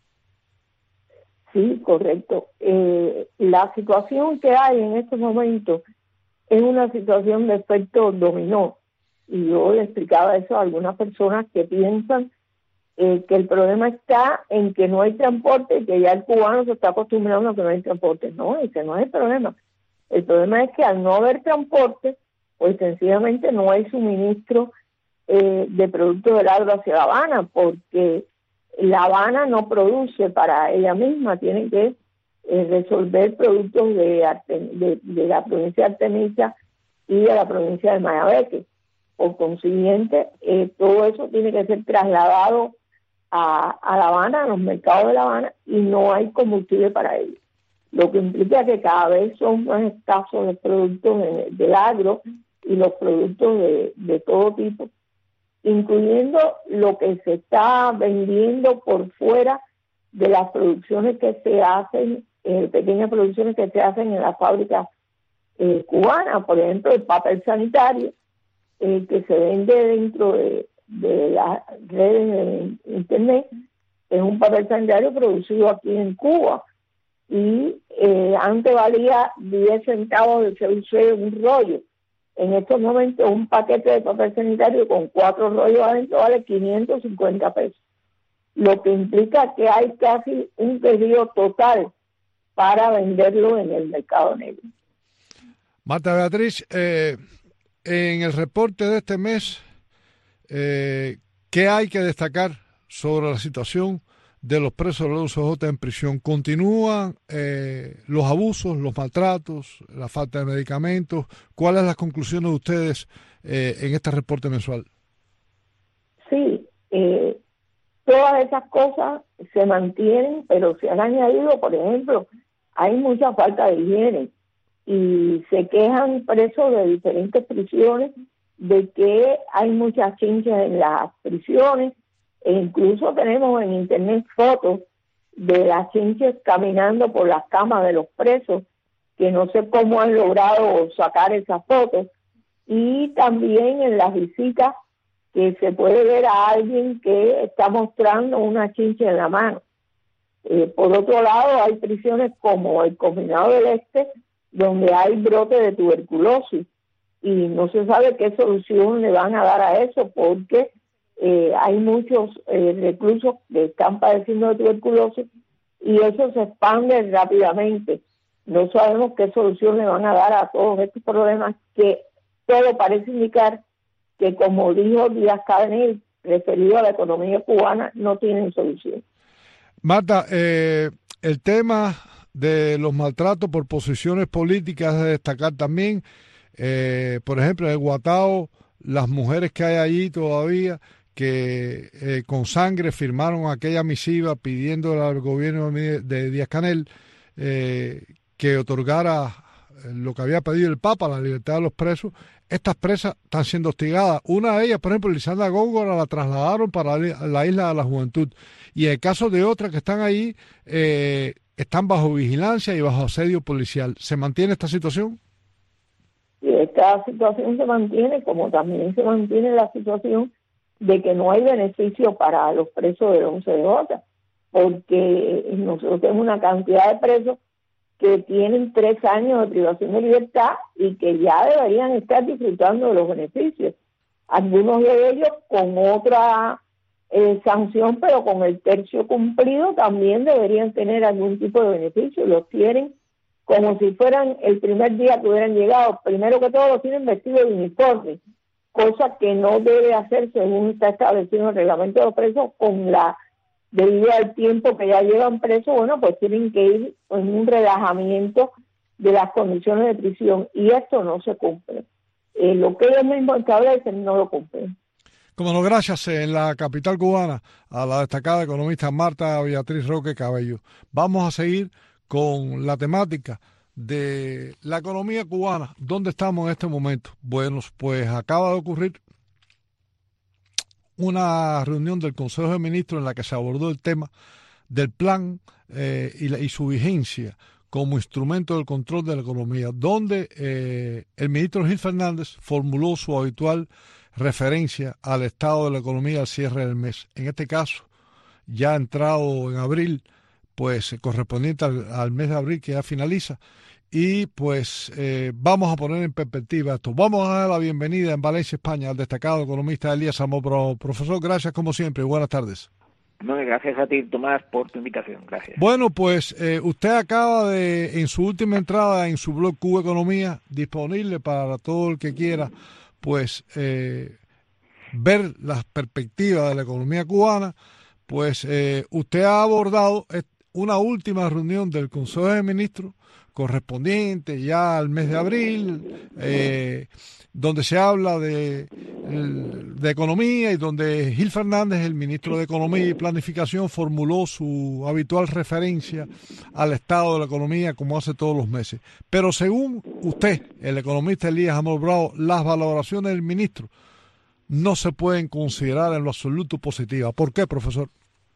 P: Sí, correcto. Eh, la situación que hay en estos momentos es una situación de efecto dominó. Y yo le explicaba eso a algunas personas que piensan eh, que el problema está en que no hay transporte y que ya el cubano se está acostumbrando a que no hay transporte. No, ese no es el problema. El problema es que al no haber transporte, pues sencillamente no hay suministro eh, de productos del agro hacia La Habana, porque La Habana no produce para ella misma, tiene que eh, resolver productos de, de, de la provincia de Artemisa y de la provincia de Mayabeque. Por consiguiente, eh, todo eso tiene que ser trasladado a, a La Habana, a los mercados de La Habana, y no hay combustible para ello. Lo que implica que cada vez son más escasos los productos de, del agro y los productos de, de todo tipo, incluyendo lo que se está vendiendo por fuera de las producciones que se hacen, eh, pequeñas producciones que se hacen en las fábricas eh, cubanas, por ejemplo, el papel sanitario, eh, que se vende dentro de, de las redes de internet, es un papel sanitario producido aquí en Cuba, y eh, antes valía diez centavos de C U C un rollo. En estos momentos un paquete de papel sanitario con cuatro rollos adentro vale quinientos cincuenta pesos, lo que implica que hay casi un pedido total para venderlo en el mercado negro.
D: Marta Beatriz, eh, en el reporte de este mes, eh, ¿qué hay que destacar sobre la situación de los presos de la U C J en prisión? ¿Continúan eh, los abusos, los maltratos, la falta de medicamentos? ¿Cuáles son las conclusiones de ustedes eh, en este reporte mensual?
P: Sí, eh, todas esas cosas se mantienen, pero se han añadido, por ejemplo, hay mucha falta de higiene y se quejan presos de diferentes prisiones de que hay muchas chinchas en las prisiones. E incluso tenemos en internet fotos de las chinches caminando por las camas de los presos, que no sé cómo han logrado sacar esas fotos, y también en las visitas que se puede ver a alguien que está mostrando una chinche en la mano. Eh, por otro lado, hay prisiones como el Combinado del Este, donde hay brote de tuberculosis, y no se sabe qué solución le van a dar a eso, porque Eh, hay muchos eh, reclusos que están padeciendo de tuberculosis y eso se expande rápidamente. No sabemos qué solución le van a dar a todos estos problemas, que todo parece indicar que, como dijo Díaz-Canel, referido a la economía cubana, no tienen solución.
D: Marta, eh, el tema de los maltratos por posiciones políticas de destacar también, eh, por ejemplo, en el Guatao, las mujeres que hay allí todavía, que eh, con sangre firmaron aquella misiva pidiendo al gobierno de Díaz-Canel eh, que otorgara lo que había pedido el Papa, la libertad de los presos, estas presas están siendo hostigadas. Una de ellas, por ejemplo, Lisandra Góngora, la trasladaron para la Isla de la Juventud. Y en el caso de otras que están ahí, eh, están bajo vigilancia y bajo asedio policial. ¿Se mantiene esta situación?
P: Y esta situación se mantiene, como también se mantiene la situación de que no hay beneficio para los presos del once de Jota, porque nosotros tenemos una cantidad de presos que tienen tres años de privación de libertad y que ya deberían estar disfrutando de los beneficios. Algunos de ellos con otra eh, sanción, pero con el tercio cumplido, también deberían tener algún tipo de beneficio. Los tienen como si fueran el primer día que hubieran llegado. Primero que todo, los tienen vestidos de uniforme, cosa que no debe hacer según está establecido en el reglamento de los presos, con la debido al tiempo que ya llevan presos. Bueno, pues tienen que ir en un relajamiento de las condiciones de prisión, y esto no se cumple. Eh, lo que ellos mismos establecen no lo cumplen.
D: Como no, gracias en la capital cubana a la destacada economista Marta Beatriz Roque Cabello. Vamos a seguir con la temática de la economía cubana. ¿Dónde estamos en este momento? Bueno, pues acaba de ocurrir una reunión del Consejo de Ministros en la que se abordó el tema del plan eh, y, la, y su vigencia como instrumento del control de la economía, donde eh, el ministro Gil Fernández formuló su habitual referencia al estado de la economía al cierre del mes. En este caso, ya entrado en abril, pues correspondiente al, al mes de abril que ya finaliza, y pues eh, vamos a poner en perspectiva esto. Vamos a dar la bienvenida en Valencia, España, al destacado economista Elías Zamora. Profesor, gracias como siempre y buenas tardes.
Q: No, gracias a ti, Tomás, por tu invitación. Gracias.
D: Bueno, pues eh, usted acaba de, en su última entrada en su blog Cuba Economía, disponible para todo el que quiera, pues eh, ver las perspectivas de la economía cubana, pues eh, usted ha abordado una última reunión del Consejo de Ministros correspondiente ya al mes de abril, eh, donde se habla de, de economía y donde Gil Fernández, el ministro de Economía y Planificación, formuló su habitual referencia al estado de la economía como hace todos los meses. Pero según usted, el economista Elías Amor Bravo, las valoraciones del ministro no se pueden considerar en lo absoluto positivas. ¿Por qué, profesor?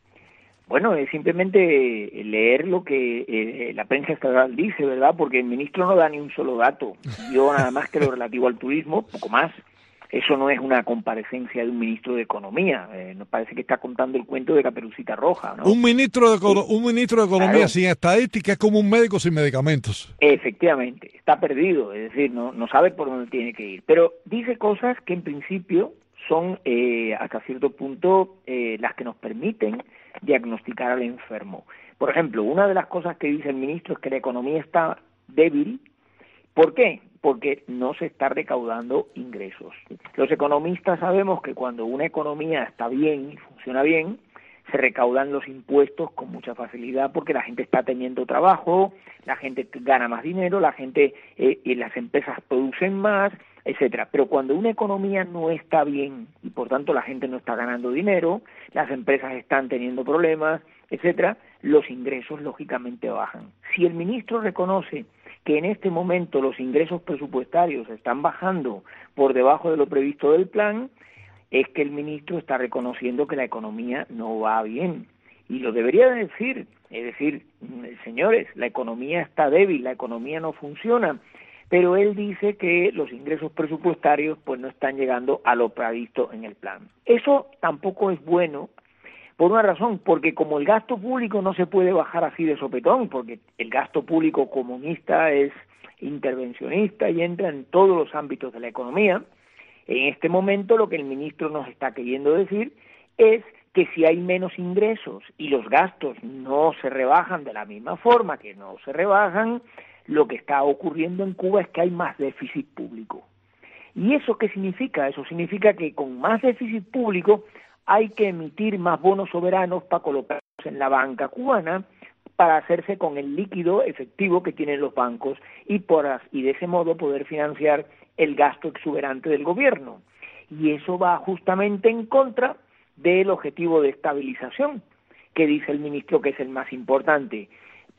Q: Bueno, es simplemente leer lo que eh, la prensa estatal dice, ¿verdad? Porque el ministro no da ni un solo dato. Yo nada más que lo relativo al turismo, poco más. Eso no es una comparecencia de un ministro de Economía. Eh, nos parece que está contando el cuento de Caperucita Roja, ¿no?
D: Un ministro de, sí. un ministro de Economía
Q: Claro.
D: sin estadística es como un médico sin medicamentos.
Q: Efectivamente, está perdido, es decir, no, no sabe por dónde tiene que ir. Pero dice cosas que en principio son eh, hasta cierto punto eh, las que nos permiten diagnosticar al enfermo. Por ejemplo, una de las cosas que dice el ministro es que la economía está débil. ¿Por qué? Porque no se está recaudando ingresos. Los economistas sabemos que cuando una economía está bien y funciona bien, se recaudan los impuestos con mucha facilidad porque la gente está teniendo trabajo, la gente gana más dinero, la gente eh, y las empresas producen más, etcétera. Pero cuando una economía no está bien y por tanto la gente no está ganando dinero, las empresas están teniendo problemas, etcétera, los ingresos lógicamente bajan. Si el ministro reconoce que en este momento los ingresos presupuestarios están bajando por debajo de lo previsto del plan, es que el ministro está reconociendo que la economía no va bien. Y lo debería decir, es decir, señores, la economía está débil, la economía no funciona, pero él dice que los ingresos presupuestarios pues no están llegando a lo previsto en el plan. Eso tampoco es bueno, por una razón, porque como el gasto público no se puede bajar así de sopetón, porque el gasto público comunista es intervencionista y entra en todos los ámbitos de la economía. En este momento lo que el ministro nos está queriendo decir es que si hay menos ingresos y los gastos no se rebajan de la misma forma que no se rebajan, lo que está ocurriendo en Cuba es que hay más déficit público. ¿Y eso qué significa? Eso significa que con más déficit público hay que emitir más bonos soberanos para colocarlos en la banca cubana para hacerse con el líquido efectivo que tienen los bancos y, por, y de ese modo poder financiar el gasto exuberante del gobierno. Y eso va justamente en contra del objetivo de estabilización, que dice el ministro que es el más importante.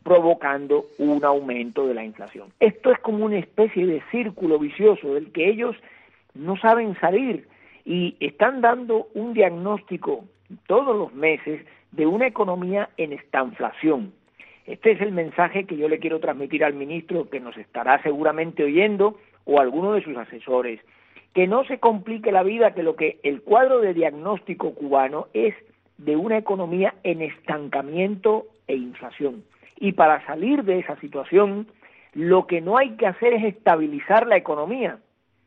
Q: provocando un aumento de la inflación. Esto es como una especie de círculo vicioso del que ellos no saben salir y están dando un diagnóstico todos los meses de una economía en estanflación. Este es el mensaje que yo le quiero transmitir al ministro, que nos estará seguramente oyendo, o a alguno de sus asesores. Que no se complique la vida, que lo que el cuadro de diagnóstico cubano es de una economía en estancamiento e inflación. Y para salir de esa situación, lo que no hay que hacer es estabilizar la economía,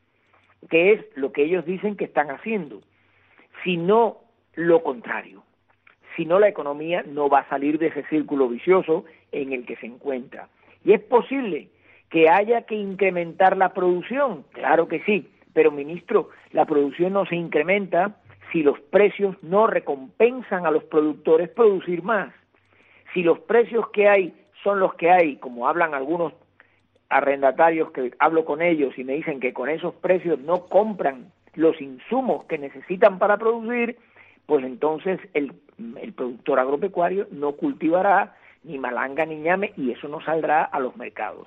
Q: que es lo que ellos dicen que están haciendo, sino lo contrario. Si no, la economía no va a salir de ese círculo vicioso en el que se encuentra. ¿Y es posible que haya que incrementar la producción? Claro que sí, pero ministro, la producción no se incrementa si los precios no recompensan a los productores producir más. Si los precios que hay son los que hay, como hablan algunos arrendatarios que hablo con ellos y me dicen que con esos precios no compran los insumos que necesitan para producir, pues entonces el, el productor agropecuario no cultivará ni malanga ni ñame y eso no saldrá a los mercados.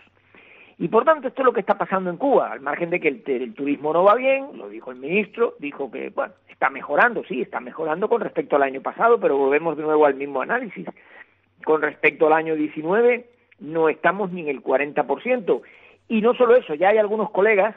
Q: Y por tanto esto es lo que está pasando en Cuba, al margen de que el, el turismo no va bien, lo dijo el ministro, dijo que bueno, está mejorando, sí, está mejorando con respecto al año pasado, pero volvemos de nuevo al mismo análisis. Con respecto al año diecinueve no estamos ni en el cuarenta por ciento. Y no solo eso, ya hay algunos colegas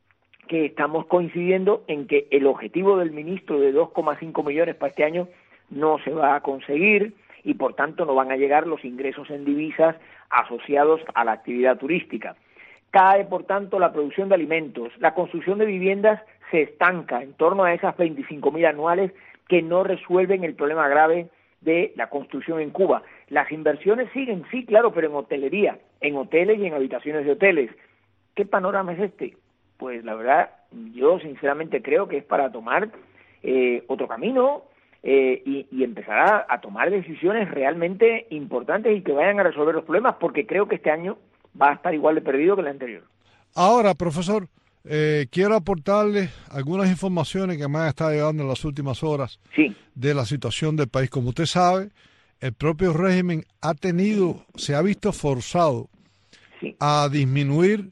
Q: que estamos coincidiendo en que el objetivo del ministro de dos coma cinco millones para este año no se va a conseguir y por tanto no van a llegar los ingresos en divisas asociados a la actividad turística. Cae por tanto la producción de alimentos, la construcción de viviendas se estanca en torno a esas veinticinco mil anuales que no resuelven el problema grave de la construcción en Cuba. Las inversiones siguen, sí, claro, pero en hotelería, en hoteles y en habitaciones de hoteles. ¿Qué panorama es este? Pues la verdad, yo sinceramente creo que es para tomar eh, otro camino eh, y, y empezar a, a tomar decisiones realmente importantes y que vayan a resolver los problemas, porque creo que este año va a estar igual de perdido que el anterior.
D: Ahora, profesor, eh, quiero aportarle algunas informaciones que me han estado llegando en las últimas horas
Q: sí.
D: de la situación del país. Como usted sabe, el propio régimen ha tenido, se ha visto forzado
Q: sí.
D: a disminuir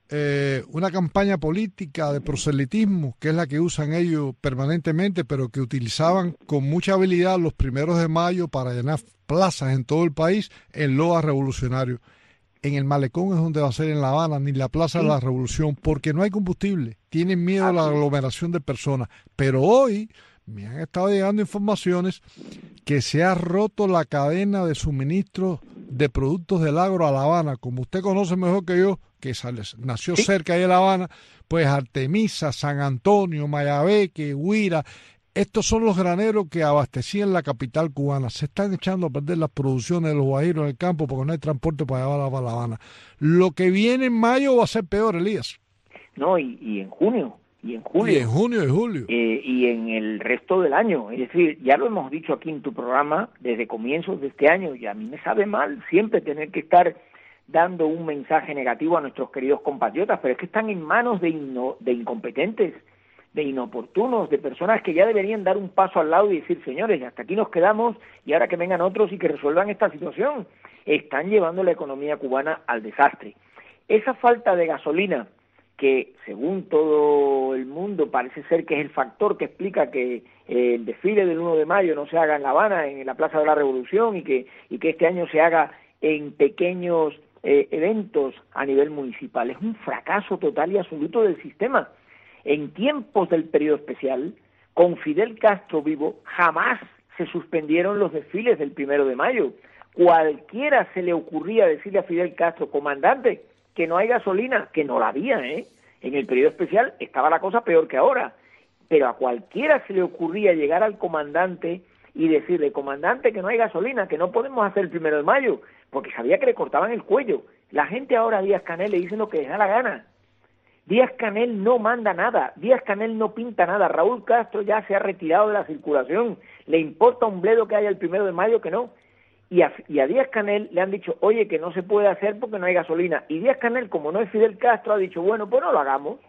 D: Eh, una campaña política de proselitismo, que es la que usan ellos permanentemente, pero que utilizaban con mucha habilidad los primeros de mayo para llenar plazas en todo el país en loas revolucionarios. En el Malecón es donde va a ser en La Habana, ni la Plaza sí. de la Revolución, porque no hay combustible, tienen miedo a la aglomeración de personas. Pero hoy me han estado llegando informaciones que se ha roto la cadena de suministro de productos del agro a La Habana. Como usted conoce mejor que yo, que nació
Q: sí.
D: cerca de La Habana, pues Artemisa, San Antonio, Mayabeque, Huira, estos son los graneros que abastecían la capital cubana. Se están echando a perder las producciones de los guajiros en el campo porque no hay transporte para llevarla a La Habana. Lo que viene en mayo va a ser peor, Elías.
Q: No, y, y en junio. Y en julio.
D: Y en junio y julio.
Q: Eh, y en el resto del año. Es decir, ya lo hemos dicho aquí en tu programa desde comienzos de este año y a mí me sabe mal siempre tener que estar dando un mensaje negativo a nuestros queridos compatriotas, pero es que están en manos de, ino, de incompetentes, de inoportunos, de personas que ya deberían dar un paso al lado y decir, señores, hasta aquí nos quedamos y ahora que vengan otros y que resuelvan esta situación. Están llevando la economía cubana al desastre. Esa falta de gasolina, que según todo el mundo parece ser que es el factor que explica que eh, el desfile del uno de mayo no se haga en La Habana, en la Plaza de la Revolución, y que, y que este año se haga en pequeños eh, eventos a nivel municipal. Es un fracaso total y absoluto del sistema. En tiempos del periodo especial, con Fidel Castro vivo, jamás se suspendieron los desfiles del primero de mayo. Cualquiera se le ocurría decirle a Fidel Castro, comandante, que no hay gasolina, que no la había, ¿eh? En el periodo especial estaba la cosa peor que ahora, pero a cualquiera se le ocurría llegar al comandante y decirle, comandante, que no hay gasolina, que no podemos hacer el primero de mayo, porque sabía que le cortaban el cuello. La gente ahora a Díaz-Canel le dice lo que les da la gana. Díaz-Canel no manda nada, Díaz-Canel no pinta nada, Raúl Castro ya se ha retirado de la circulación, le importa un bledo que haya el primero de mayo que no. Y a, y a Díaz-Canel le han dicho, oye, que no se puede hacer porque no hay gasolina. Y Díaz-Canel, como no es Fidel Castro, ha dicho, bueno, pues no lo hagamos.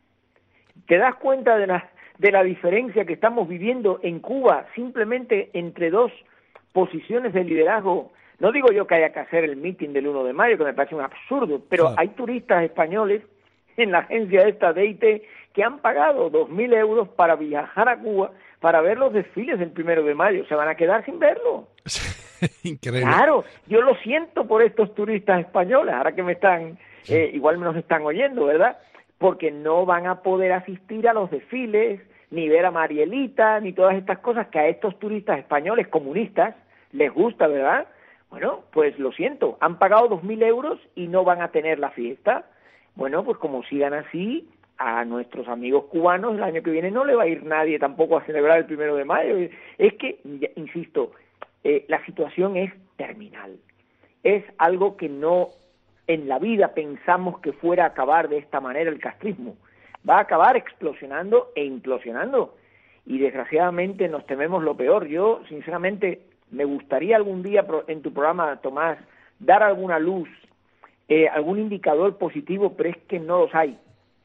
Q: ¿Te das cuenta de la, de la diferencia que estamos viviendo en Cuba simplemente entre dos posiciones de liderazgo No digo yo que haya que hacer el meeting del uno de mayo, que me parece un absurdo, pero
D: Claro.
Q: hay turistas españoles en la agencia esta de I T E que han pagado dos mil euros para viajar a Cuba para ver los desfiles del primero de mayo. Se van a quedar sin verlo.
D: Increíble.
Q: Claro, yo lo siento por estos turistas españoles, ahora que me están, eh, igual me nos están oyendo, ¿verdad? Porque no van a poder asistir a los desfiles, ni ver a Marielita, ni todas estas cosas que a estos turistas españoles comunistas les gusta, ¿verdad? Bueno, pues lo siento, han pagado dos mil euros y no van a tener la fiesta. Bueno, pues como sigan así, a nuestros amigos cubanos el año que viene no le va a ir nadie tampoco a celebrar el primero de mayo. Es que, ya, insisto, eh, la situación es terminal. Es algo que no en la vida pensamos que fuera a acabar de esta manera el castrismo. Va a acabar explosionando e implosionando. Y desgraciadamente nos tememos lo peor. Yo, sinceramente, me gustaría algún día en tu programa, Tomás, dar alguna luz, eh, algún indicador positivo, pero es que no los hay.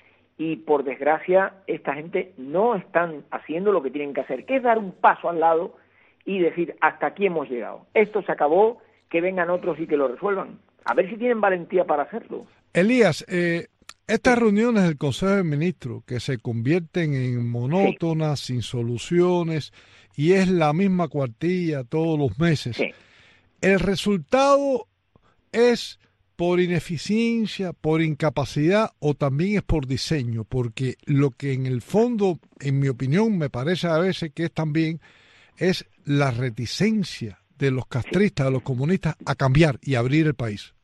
Q: Y por desgracia, esta gente no están haciendo lo que tienen que hacer, que es dar un paso al lado y decir, hasta aquí hemos llegado. Esto se acabó, que vengan otros y que lo resuelvan. A ver si tienen valentía para hacerlo.
D: Elías, eh, estas reuniones del Consejo de Ministros que se convierten en monótonas, sí. sin soluciones, y es la misma cuartilla todos los meses, sí. el resultado es por ineficiencia, por incapacidad o también es por diseño, porque lo que en el fondo, en mi opinión, me parece a veces que es también es la reticencia de los castristas, de los comunistas, a cambiar y abrir el país.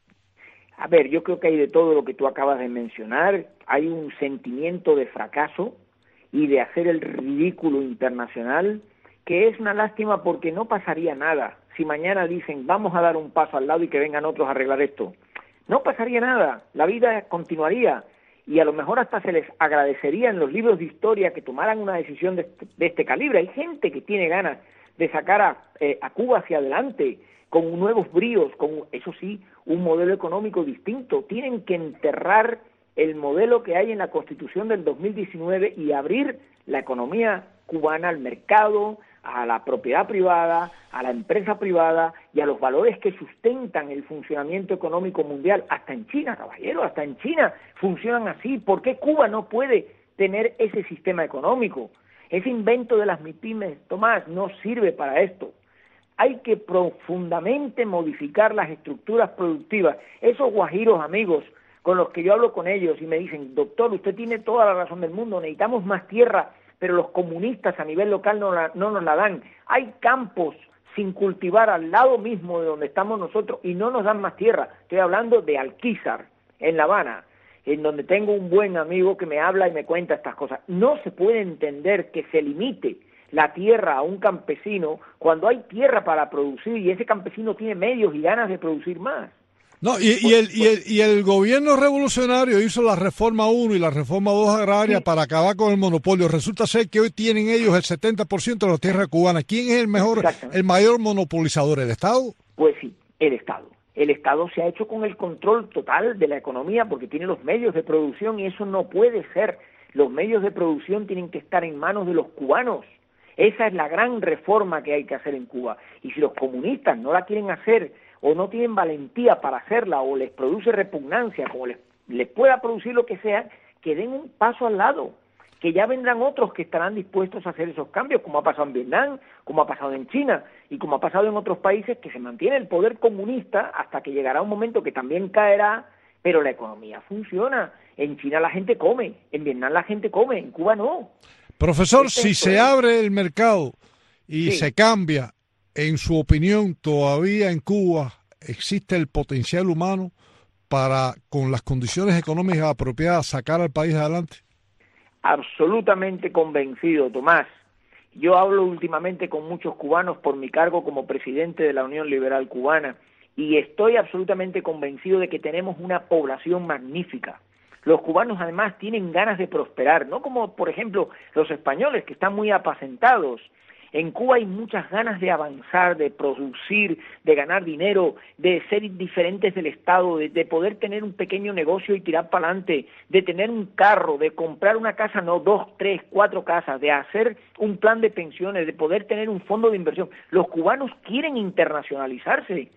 Q: A ver, yo creo que hay de todo lo que tú acabas de mencionar. Hay un sentimiento de fracaso y de hacer el ridículo internacional, que es una lástima porque no pasaría nada. Si mañana dicen, vamos a dar un paso al lado y que vengan otros a arreglar esto, no pasaría nada, la vida continuaría y a lo mejor hasta se les agradecería en los libros de historia que tomaran una decisión de este, de este calibre. Hay gente que tiene ganas de sacar a, eh, a Cuba hacia adelante con nuevos bríos, con, eso sí, un modelo económico distinto. Tienen que enterrar el modelo que hay en la Constitución del dos mil diecinueve y abrir la economía cubana al mercado, a la propiedad privada, a la empresa privada y a los valores que sustentan el funcionamiento económico mundial. Hasta en China, caballero, hasta en China funcionan así. ¿Por qué Cuba no puede tener ese sistema económico? Ese invento de las MIPYMES, Tomás, no sirve para esto. Hay que profundamente modificar las estructuras productivas. Esos guajiros amigos con los que yo hablo con ellos y me dicen, doctor, usted tiene toda la razón del mundo, necesitamos más tierra, pero los comunistas a nivel local no, la, no nos la dan. Hay campos sin cultivar al lado mismo de donde estamos nosotros y no nos dan más tierra. Estoy hablando de Alquizar, en La Habana, en donde tengo un buen amigo que me habla y me cuenta estas cosas. No se puede entender que se limite la tierra a un campesino cuando hay tierra para producir y ese campesino tiene medios y ganas de producir más.
D: No, y, y, el, y, el, y el gobierno revolucionario hizo la reforma uno y la reforma dos agraria sí. para acabar con el monopolio. Resulta ser que hoy tienen ellos el setenta por ciento de la tierra cubana. ¿Quién es el mejor, el mayor monopolizador? ¿El Estado?
Q: Pues sí, el Estado. El Estado se ha hecho con el control total de la economía porque tiene los medios de producción y eso no puede ser. Los medios de producción tienen que estar en manos de los cubanos. Esa es la gran reforma que hay que hacer en Cuba. Y si los comunistas no la quieren hacer o no tienen valentía para hacerla o les produce repugnancia, como les, les pueda producir lo que sea, que den un paso al lado, que ya vendrán otros que estarán dispuestos a hacer esos cambios, como ha pasado en Vietnam, como ha pasado en China y como ha pasado en otros países, que se mantiene el poder comunista hasta que llegará un momento que también caerá, pero la economía funciona. En China la gente come, en Vietnam la gente come, en Cuba no.
D: Profesor, es si se abre el mercado y sí. se cambia, en su opinión, todavía en Cuba existe el potencial humano para, con las condiciones económicas apropiadas, sacar al país adelante.
Q: Absolutamente convencido, Tomás. Yo hablo últimamente con muchos cubanos por mi cargo como presidente de la Unión Liberal Cubana y estoy absolutamente convencido de que tenemos una población magnífica. Los cubanos además tienen ganas de prosperar, no como por ejemplo los españoles que están muy apacentados. En Cuba hay muchas ganas de avanzar, de producir, de ganar dinero, de ser diferentes del Estado, de, de poder tener un pequeño negocio y tirar para adelante, de tener un carro, de comprar una casa, no dos, tres, cuatro casas, de hacer un plan de pensiones, de poder tener un fondo de inversión. Los cubanos quieren internacionalizarse,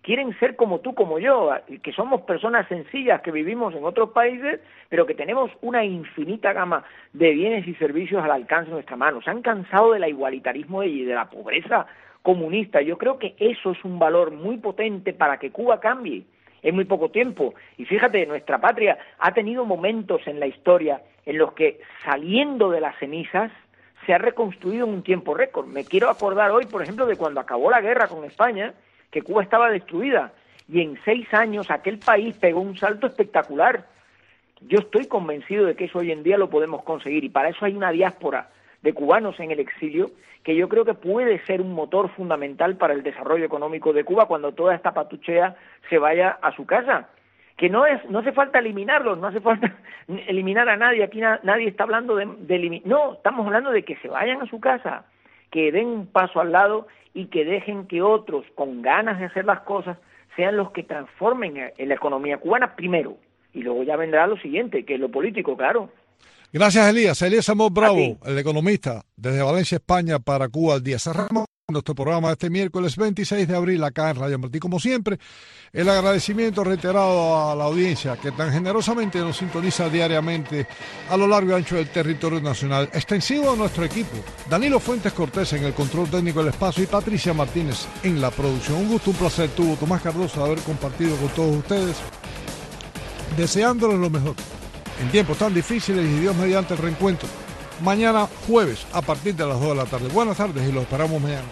Q: quieren ser como tú, como yo, que somos personas sencillas que vivimos en otros países, pero que tenemos una infinita gama de bienes y servicios al alcance de nuestra mano. Se han cansado del igualitarismo y de la pobreza comunista. Yo creo que eso es un valor muy potente para que Cuba cambie en muy poco tiempo. Y fíjate, nuestra patria ha tenido momentos en la historia en los que, saliendo de las cenizas, se ha reconstruido en un tiempo récord. Me quiero acordar hoy, por ejemplo, de cuando acabó la guerra con España, que Cuba estaba destruida, y en seis años aquel país pegó un salto espectacular. Yo estoy convencido de que eso hoy en día lo podemos conseguir, y para eso hay una diáspora de cubanos en el exilio que yo creo que puede ser un motor fundamental para el desarrollo económico de Cuba cuando toda esta patuchea se vaya a su casa. Que no es, no hace falta eliminarlos, no hace falta eliminar a nadie, aquí na, nadie está hablando de, de eliminar, no, estamos hablando de que se vayan a su casa, que den un paso al lado y que dejen que otros con ganas de hacer las cosas sean los que transformen en la economía cubana primero, y luego ya vendrá lo siguiente, que es lo político, claro.
D: Gracias, Elías. Elías Amor Bravo, el economista, desde Valencia, España, para Cuba al Día. Cerramos nuestro programa este miércoles veintiséis de abril acá en Radio Martí. Como siempre, el agradecimiento reiterado a la audiencia que tan generosamente nos sintoniza diariamente a lo largo y ancho del territorio nacional. Extensivo a nuestro equipo, Danilo Fuentes Cortés en el control técnico del espacio y Patricia Martínez en la producción. Un gusto, un placer tuvo Tomás Cardoso de haber compartido con todos ustedes, deseándoles lo mejor en tiempos tan difíciles, y Dios mediante el reencuentro mañana jueves a partir de las dos de la tarde. Buenas tardes y los esperamos mañana.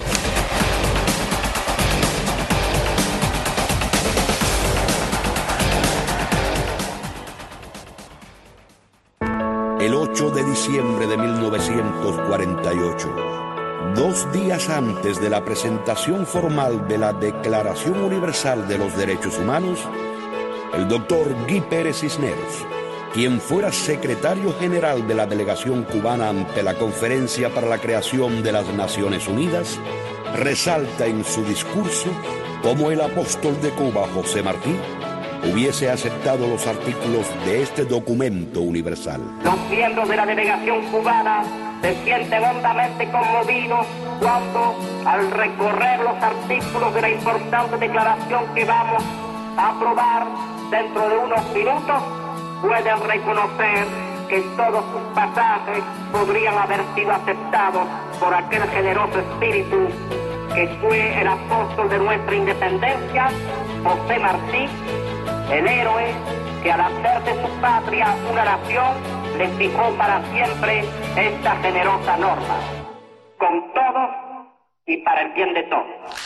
R: El ocho de diciembre de mil novecientos cuarenta y ocho, dos días antes de la presentación formal de la Declaración Universal de los Derechos Humanos, el doctor Guy Pérez Cisneros, quien fuera secretario general de la delegación cubana ante la Conferencia para la Creación de las Naciones Unidas, resalta en su discurso cómo el apóstol de Cuba, José Martí, hubiese aceptado los artículos de este documento universal.
S: Los miembros de la delegación cubana se sienten hondamente conmovidos cuando, al recorrer los artículos de la importante declaración que vamos a aprobar dentro de unos minutos, pueden reconocer que todos sus pasajes podrían haber sido aceptados por aquel generoso espíritu que fue el apóstol de nuestra independencia, José Martí, el héroe que al hacer de su patria una nación le fijó para siempre esta generosa norma, con todos y para el bien de todos.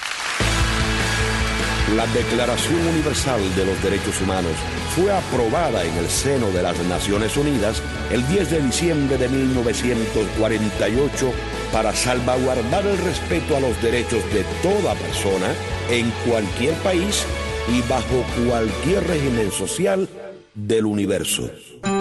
R: La Declaración Universal de los Derechos Humanos fue aprobada en el seno de las Naciones Unidas el diez de diciembre de mil novecientos cuarenta y ocho para salvaguardar el respeto a los derechos de toda persona en cualquier país y bajo cualquier régimen social del universo.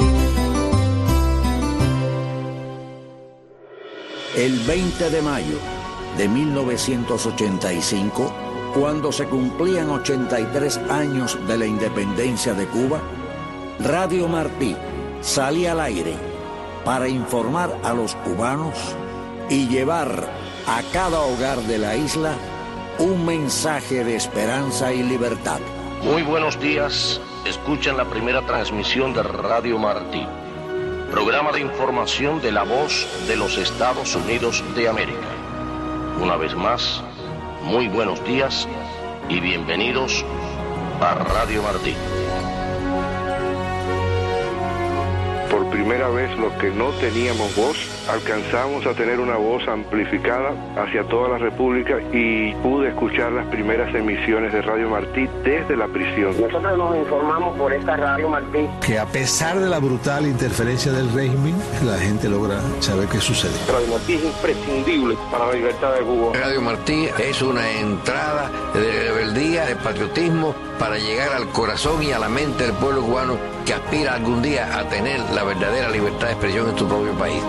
K: El veinte de mayo de mil novecientos ochenta y cinco, cuando se cumplían ochenta y tres años de la independencia de Cuba, Radio Martí salía al aire para informar a los cubanos y llevar a cada hogar de la isla un mensaje de esperanza y libertad.
T: Muy buenos días, escuchan la primera transmisión de Radio Martí, programa de información de la voz de los Estados Unidos de América. Una vez más, muy buenos días y bienvenidos a Radio Martí.
U: Por primera vez, los que no teníamos voz, alcanzamos a tener una voz amplificada hacia toda la República y pude escuchar las primeras emisiones de Radio Martí desde la prisión.
S: Nosotros nos informamos por esta Radio Martí
V: que a pesar de la brutal interferencia del régimen, la gente logra saber qué sucede.
U: Radio Martí es imprescindible para la libertad de Cuba.
W: Radio Martí es una entrada de rebeldía, de patriotismo, para llegar al corazón y a la mente del pueblo cubano que aspira algún día a tener la verdadera libertad de expresión en su propio país.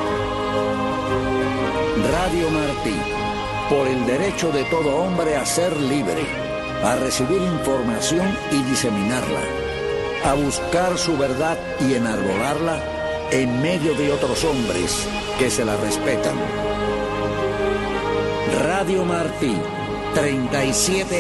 K: Radio Martí, por el derecho de todo hombre a ser libre, a recibir información y diseminarla, a buscar su verdad y enarbolarla en medio de otros hombres que se la respetan. Radio Martí, treinta y siete